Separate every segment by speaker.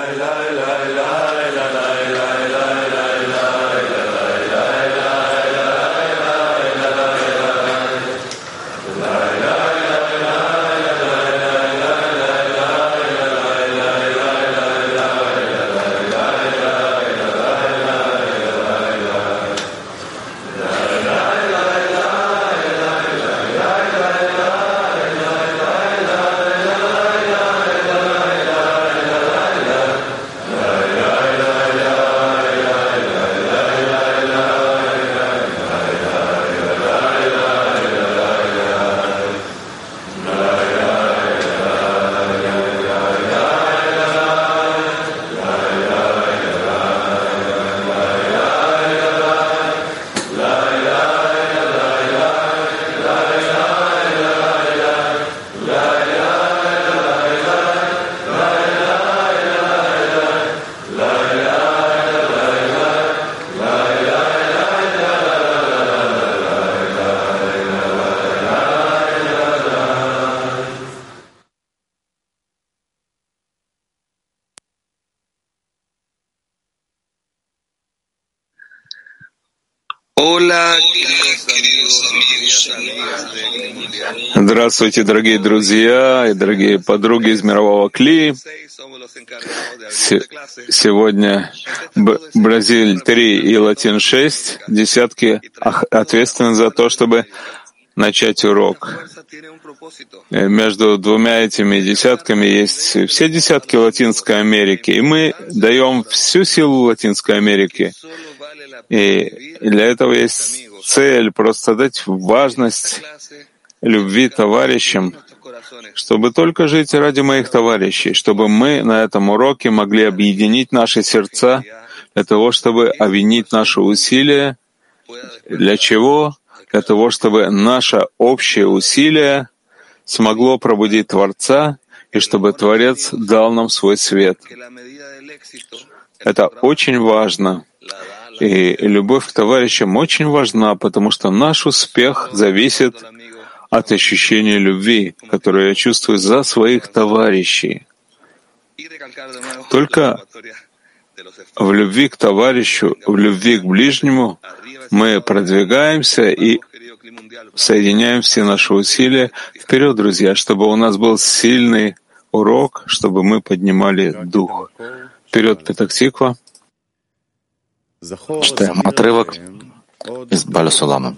Speaker 1: Здравствуйте, дорогие друзья и дорогие подруги из мирового Кли. Сегодня Бразиль 3 и Латин 6, десятки ответственны за то, чтобы начать урок. Между двумя этими десятками есть все десятки Латинской Америки, и мы даем всю силу Латинской Америке. И для этого есть цель просто дать важность любви товарищам, чтобы только жить ради моих товарищей, чтобы мы на этом уроке могли объединить наши сердца для того, чтобы объединить наши усилия. Для чего? Для того, чтобы наше общее усилие смогло пробудить Творца, и чтобы Творец дал нам свой свет. Это очень важно. И любовь к товарищам очень важна, потому что наш успех зависит от ощущения любви, которое я чувствую за своих товарищей. Только в любви к товарищу, в любви к ближнему мы продвигаемся и соединяем все наши усилия. Вперед, друзья, чтобы у нас был сильный урок, чтобы мы поднимали дух. Вперед, Петах-Тиква.
Speaker 2: Читаем отрывок из Баля Сулама.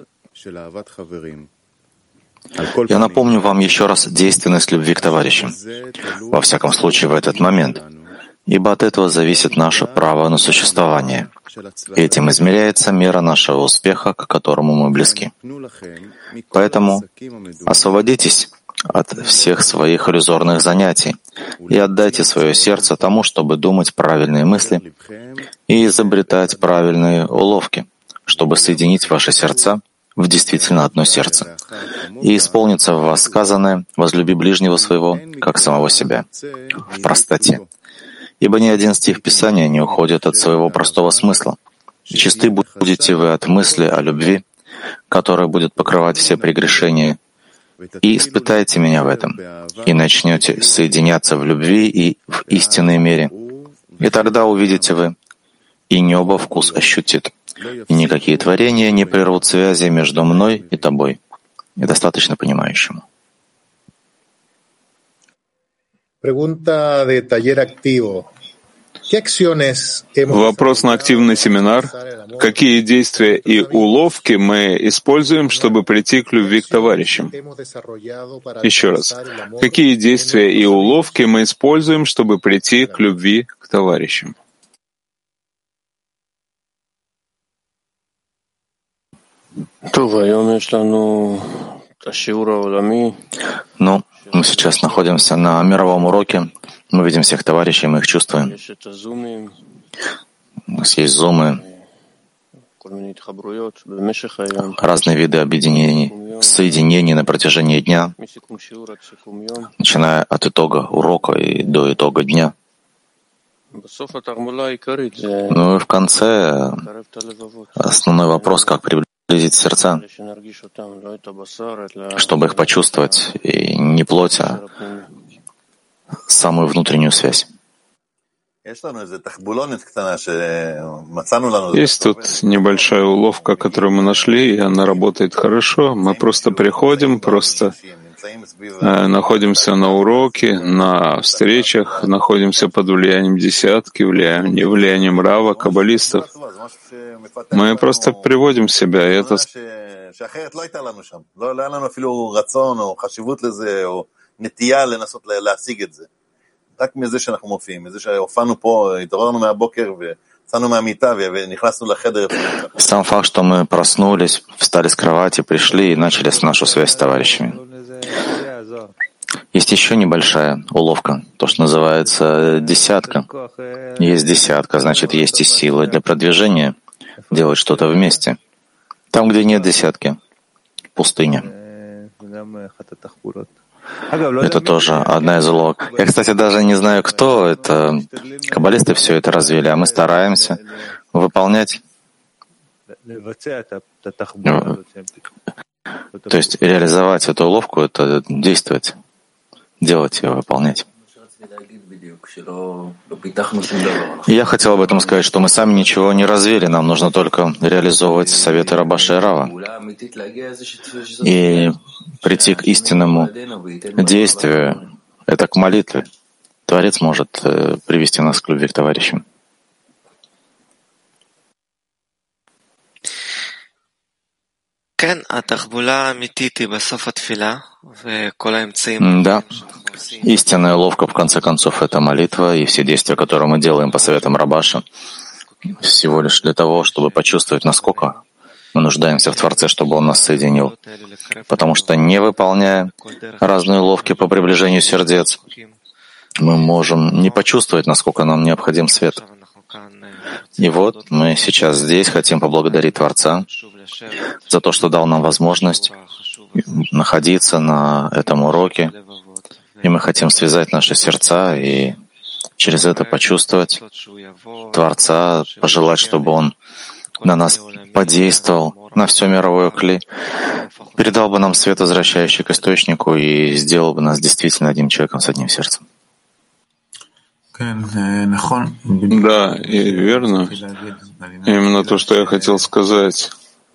Speaker 2: Я напомню вам еще раз действенность любви к товарищам, во всяком случае в этот момент, ибо от этого зависит наше право на существование. Этим измеряется мера нашего успеха, к которому мы близки. Поэтому освободитесь от всех своих иллюзорных занятий и отдайте свое сердце тому, чтобы думать правильные мысли и изобретать правильные уловки, чтобы соединить ваши сердца в действительно одно сердце. И исполнится в вас сказанное «возлюби ближнего своего, как самого себя», в простоте. Ибо ни один стих Писания не уходит от своего простого смысла. Чисты будете вы от мысли о любви, которая будет покрывать все прегрешения, и испытайте меня в этом, и начнете соединяться в любви и в истинной мере. И тогда увидите вы, и небо вкус ощутит, и никакие творения не прервут связи между мной и тобой, и достаточно понимающему.
Speaker 1: Вопрос на активный семинар. Какие действия и уловки мы используем, чтобы прийти к любви к товарищам? Еще раз. Какие действия и уловки мы используем, чтобы прийти к любви к товарищам?
Speaker 2: Ну, мы сейчас находимся на мировом уроке. Мы видим всех товарищей, мы их чувствуем. У нас есть зумы, разные виды объединений, соединений на протяжении дня, начиная от итога урока и до итога дня. Ну и в конце основной вопрос, как приблизить сердца, чтобы их почувствовать, и не плоть, а самую внутреннюю связь.
Speaker 1: Есть тут небольшая уловка, которую мы нашли, и она работает хорошо. Мы просто приходим, просто находимся на уроке, на встречах, находимся под влиянием десятки, влиянием Рава, каббалистов. Мы просто приводим себя, и это
Speaker 2: רק מזה שאנחנו מופיעים, מזה שהופענו פה, התעוררנו מהבוקר ויצאנו מהמיטה ונכנסנו לחדר. Сам факт, что мы проснулись, встали с кровати, пришли и начали с нашу связь с товарищами. Есть еще небольшая уловка, то, что называется десятка. Есть десятка, значит, есть и сила для продвижения, делать что-то вместе. Там, где нет десятки, пустыня. Это тоже одна из уловок. Я, кстати, даже не знаю, кто это. Каббалисты все это развили, а мы стараемся выполнять, то есть реализовать эту уловку, это действовать, делать ее, выполнять. И я хотел об этом сказать, что мы сами ничего не развили, нам нужно только реализовывать советы Рабаша и Рава и прийти к истинному действию, это к молитве. Творец может привести нас к любви к товарищам. Да, истинная уловка, в конце концов, это молитва, и все действия, которые мы делаем по советам Рабаша, всего лишь для того, чтобы почувствовать, насколько мы нуждаемся в Творце, чтобы Он нас соединил. Потому что, не выполняя разные уловки по приближению сердец, мы можем не почувствовать, насколько нам необходим свет. И вот мы сейчас здесь хотим поблагодарить Творца за то, что дал нам возможность находиться на этом уроке, и мы хотим связать наши сердца и через это почувствовать Творца, пожелать, чтобы Он на нас подействовал, на все мировое кли, передал бы нам свет, возвращающий к источнику, и сделал бы нас действительно одним человеком с одним сердцем.
Speaker 1: Да, и верно. Именно то, что я хотел сказать.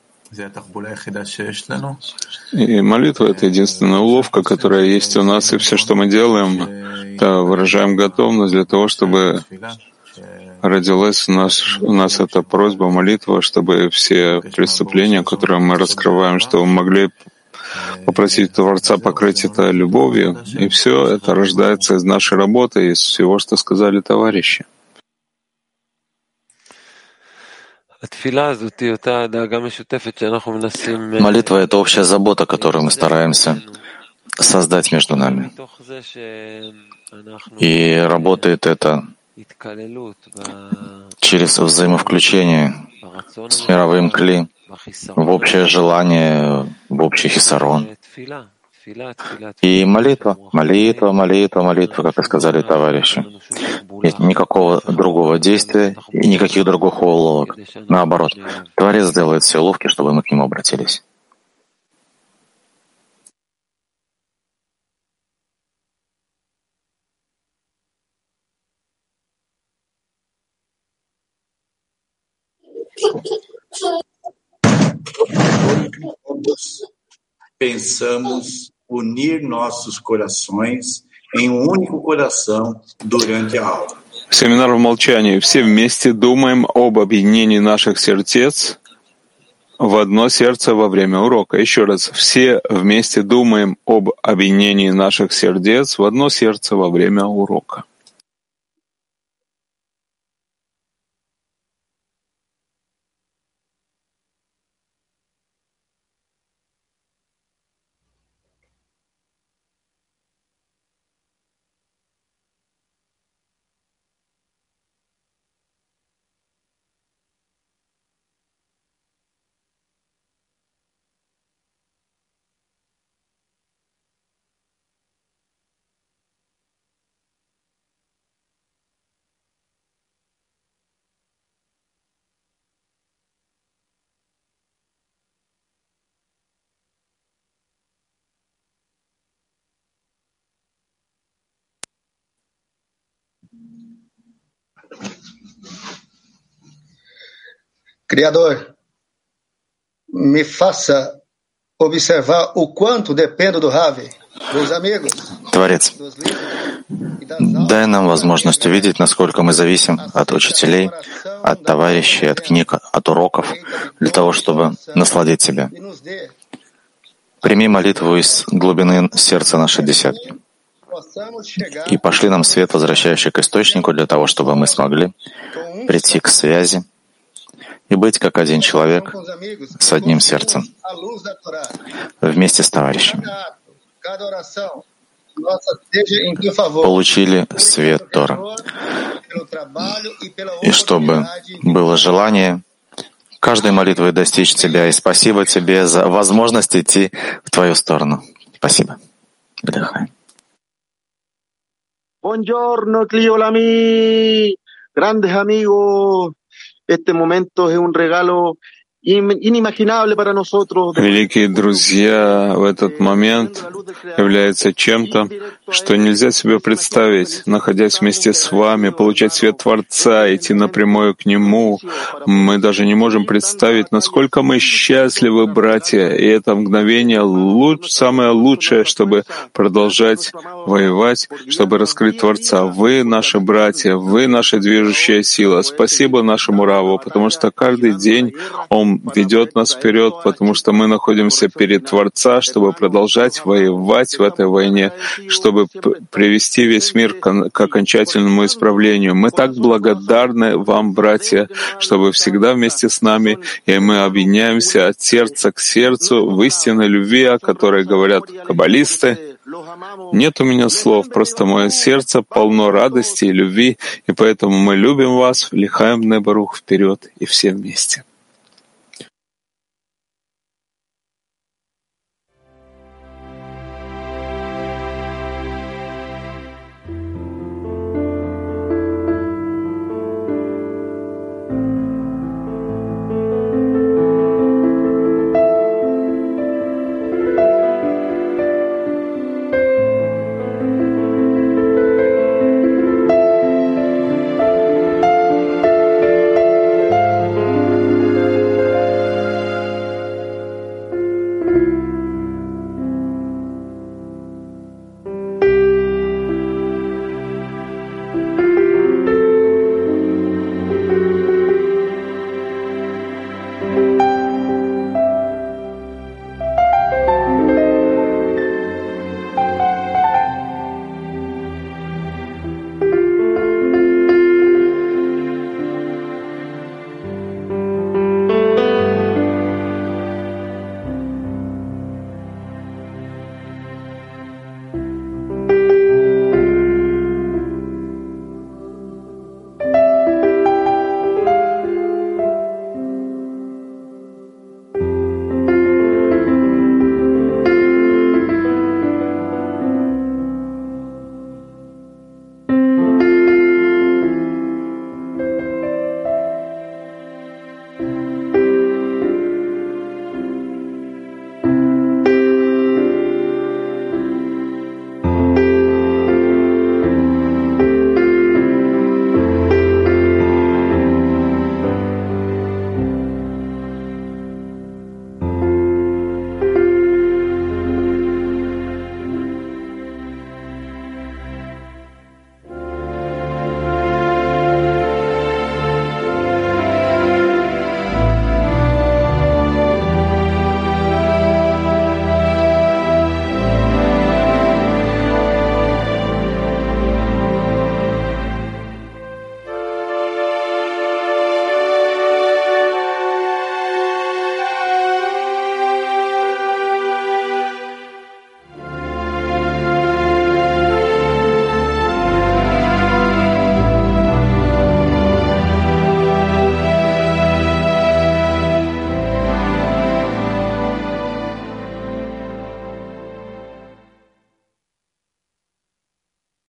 Speaker 1: И молитва — это единственная уловка, которая есть у нас, и все, что мы делаем, это выражаем готовность для того, чтобы родилась у нас эта просьба, молитва, чтобы все преступления, которые мы раскрываем, чтобы мы могли попросить Творца покрыть это любовью, и все это рождается из нашей работы, из всего, что сказали товарищи.
Speaker 2: Молитва — это общая забота, которую мы стараемся создать между нами. И работает это через взаимовключение с мировым кли, в общее желание, в общий хисарон. И молитва, молитва, молитва, молитва, как и сказали товарищи. Нет никакого другого действия и никаких других уловок. Наоборот, Творец делает все уловки, чтобы мы к Нему обратились.
Speaker 3: Pensamos unir nossos corações em único coração durante a aula.
Speaker 1: Семинар в молчании. Все вместе думаем об объединении наших сердец в одно сердце во время урока. Еще раз. Все вместе думаем об объединении наших сердец в одно сердце во время урока.
Speaker 4: Criador, me faça observar o quanto dependo do Rav, dos amigos,
Speaker 2: Творец, дай нам возможность увидеть, насколько мы зависим от учителей, от товарищей, от книг, от уроков, для того, чтобы насладить себя. Прими молитву из глубины сердца нашей десятки. И пошли нам свет, возвращающий к источнику, для того, чтобы мы смогли прийти к связи и быть как один человек с одним сердцем, вместе с товарищами. Получили свет Тора. И чтобы было желание каждой молитвой достичь Тебя. И спасибо Тебе за возможность идти в Твою сторону. Спасибо. Выдыхаем.
Speaker 5: Buongiorno, Clio Lamy, grandes amigos. Este momento es un regalo inimaginable para nosotros.
Speaker 1: Великие друзья, в этот момент является чем-то, что нельзя себе представить. Находясь вместе с вами, получать свет Творца, идти напрямую к Нему, мы даже не можем представить, насколько мы счастливы, братья. И это мгновение самое лучшее, чтобы продолжать воевать, чтобы раскрыть Творца. Вы наши братья, вы наша движущая сила. Спасибо нашему Раву, потому что каждый день Он ведет нас вперед, потому что мы находимся перед Творца, чтобы продолжать воевать в этой войне, чтобы привести весь мир к окончательному исправлению. Мы так благодарны вам, братья, что вы всегда вместе с нами, и мы объединяемся от сердца к сердцу в истинной любви, о которой говорят каббалисты. Нет у меня слов, просто мое сердце полно радости и любви, и поэтому мы любим вас, лихаем Бне Барух вперед и все вместе.